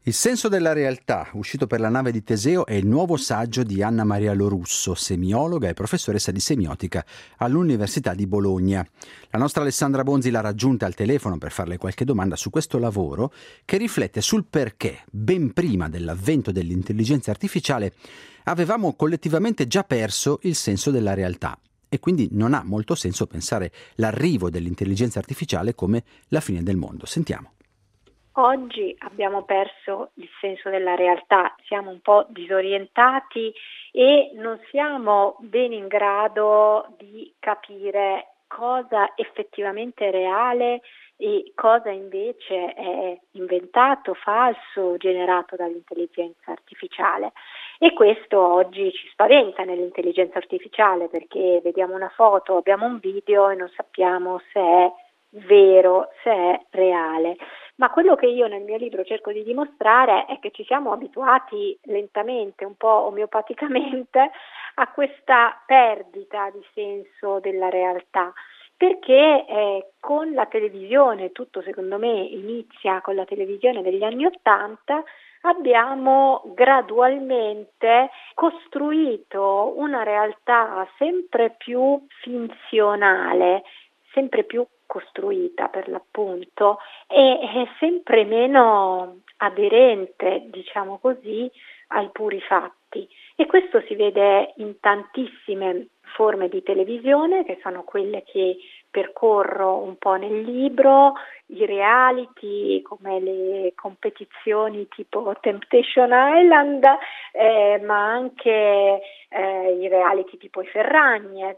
Il senso della realtà, uscito per la nave di Teseo, è il nuovo saggio di Anna Maria Lorusso, semiologa e professoressa di semiotica all'Università di Bologna. La nostra Alessandra Bonzi l'ha raggiunta al telefono per farle qualche domanda su questo lavoro che riflette sul perché, ben prima dell'avvento dell'intelligenza artificiale, avevamo collettivamente già perso il senso della realtà. E quindi non ha molto senso pensare l'arrivo dell'intelligenza artificiale come la fine del mondo. Sentiamo. Oggi abbiamo perso il senso della realtà, siamo un po' disorientati e non siamo bene in grado di capire cosa effettivamente è reale e cosa invece è inventato, falso, generato dall'intelligenza artificiale. E questo oggi ci spaventa nell'intelligenza artificiale, perché vediamo una foto, abbiamo un video e non sappiamo se è vero, se è reale. Ma quello che io nel mio libro cerco di dimostrare è che ci siamo abituati lentamente, un po' omeopaticamente, a questa perdita di senso della realtà, perché con la televisione, tutto secondo me inizia con la televisione degli anni '80, abbiamo gradualmente costruito una realtà sempre più finzionale, sempre più costruita per l'appunto e sempre meno aderente, diciamo così, ai puri fatti. E questo si vede in tantissime forme di televisione, che sono quelle che percorro un po' nel libro, i reality come le competizioni tipo Temptation Island, ma anche i reality tipo i Ferragnez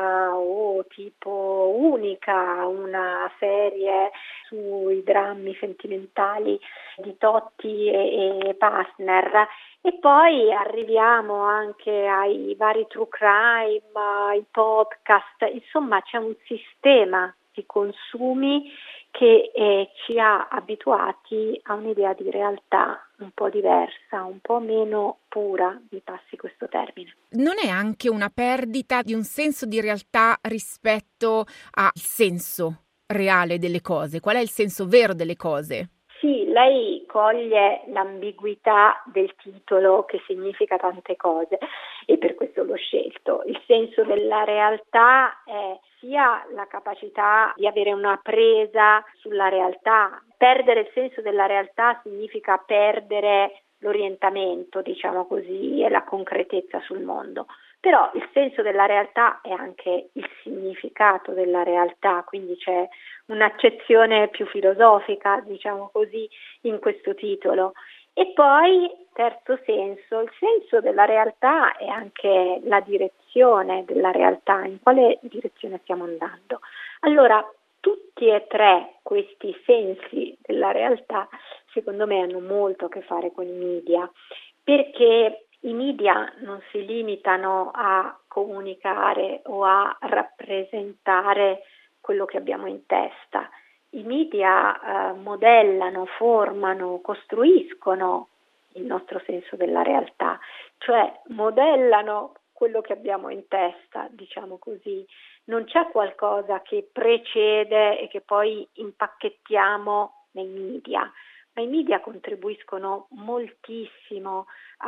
o tipo Unica, una serie sui drammi sentimentali di Totti e partner. E poi arriviamo anche ai vari true crime, ai podcast, insomma c'è un sistema di consumi che ci ha abituati a un'idea di realtà un po' diversa, un po' meno pura, mi passi questo termine. Non è anche una perdita di un senso di realtà rispetto al senso reale delle cose? Qual è il senso vero delle cose? Sì, lei coglie l'ambiguità del titolo che significa tante cose e per questo l'ho scelto. Il senso della realtà è sia la capacità di avere una presa sulla realtà. Perdere il senso della realtà significa perdere l'orientamento, diciamo così, e la concretezza sul mondo. Però il senso della realtà è anche il significato della realtà, quindi c'è un'accezione più filosofica, diciamo così, in questo titolo. E poi, terzo senso, il senso della realtà è anche la direzione della realtà, in quale direzione stiamo andando. Allora, tutti e tre questi sensi della realtà, secondo me, hanno molto a che fare con i media, perché i media non si limitano a comunicare o a rappresentare quello che abbiamo in testa. I media modellano, formano, costruiscono il nostro senso della realtà, cioè modellano quello che abbiamo in testa, diciamo così. Non c'è qualcosa che precede e che poi impacchettiamo nei media, ma i media contribuiscono moltissimo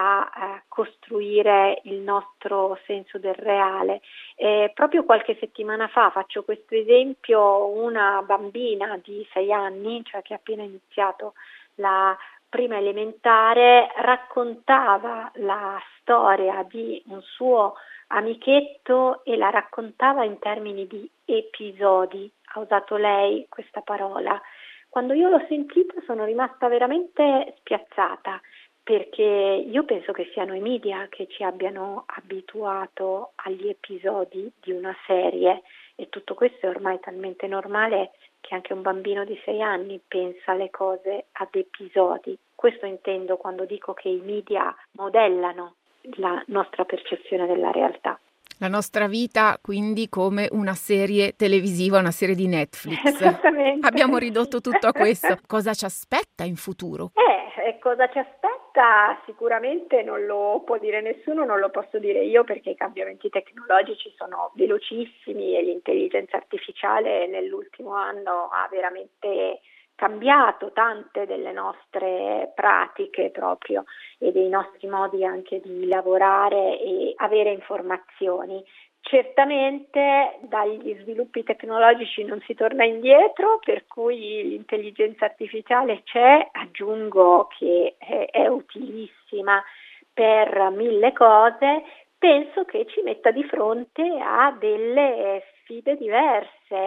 a costruire il nostro senso del reale. Proprio qualche settimana fa, faccio questo esempio, una bambina di 6 anni, cioè che ha appena iniziato la prima elementare, raccontava la storia di un suo amichetto e la raccontava in termini di episodi. Ha usato lei questa parola. Quando io l'ho sentita sono rimasta veramente spiazzata, perché io penso che siano i media che ci abbiano abituato agli episodi di una serie e tutto questo è ormai talmente normale che anche un bambino di 6 anni pensa le cose ad episodi. Questo intendo quando dico che i media modellano la nostra percezione della realtà. La nostra vita quindi come una serie televisiva, una serie di Netflix. Esattamente. Abbiamo ridotto tutto a questo. Cosa ci aspetta in futuro? Cosa ci aspetta? Sicuramente non lo può dire nessuno, non lo posso dire io perché i cambiamenti tecnologici sono velocissimi e l'intelligenza artificiale nell'ultimo anno ha veramente cambiato tante delle nostre pratiche proprio e dei nostri modi anche di lavorare e avere informazioni. Certamente dagli sviluppi tecnologici non si torna indietro, per cui l'intelligenza artificiale c'è, aggiungo che è utilissima per mille cose. Penso che ci metta di fronte a delle sfide diverse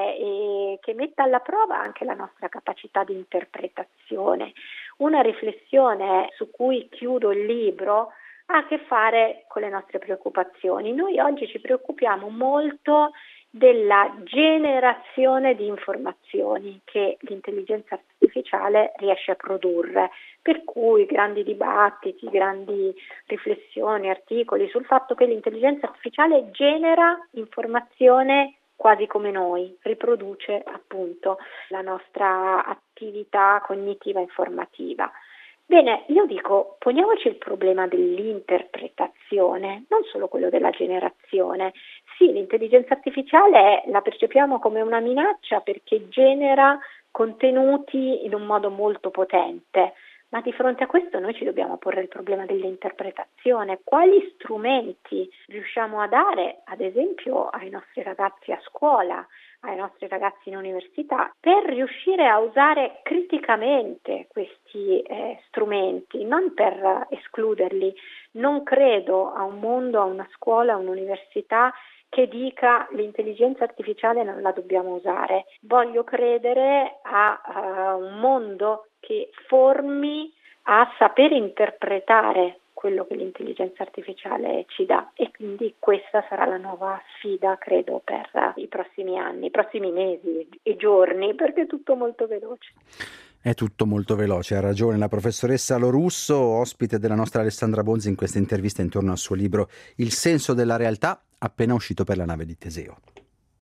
e che metta alla prova anche la nostra capacità di interpretazione. Una riflessione su cui chiudo il libro ha a che fare con le nostre preoccupazioni. Noi oggi ci preoccupiamo molto della generazione di informazioni che l'intelligenza artificiale riesce a produrre, per cui grandi dibattiti, grandi riflessioni, articoli sul fatto che l'intelligenza artificiale genera informazione quasi come noi, riproduce appunto la nostra attività cognitiva informativa. Bene, io dico, poniamoci il problema dell'interpretazione, non solo quello della generazione. Sì, l'intelligenza artificiale la percepiamo come una minaccia perché genera contenuti in un modo molto potente, ma di fronte a questo noi ci dobbiamo porre il problema dell'interpretazione. Quali strumenti riusciamo a dare, ad esempio, ai nostri ragazzi a scuola, ai nostri ragazzi in università, per riuscire a usare criticamente questi strumenti, non per escluderli. Non credo a un mondo, a una scuola, a un'università che dica l'intelligenza artificiale non la dobbiamo usare. Voglio credere a un mondo che formi a sapere interpretare quello che l'intelligenza artificiale ci dà, e quindi questa sarà la nuova sfida, credo, per i prossimi anni, i prossimi mesi e giorni, perché è tutto molto veloce. È tutto molto veloce, ha ragione la professoressa Lorusso, ospite della nostra Alessandra Bonzi in questa intervista intorno al suo libro Il senso della realtà, appena uscito per la nave di Teseo.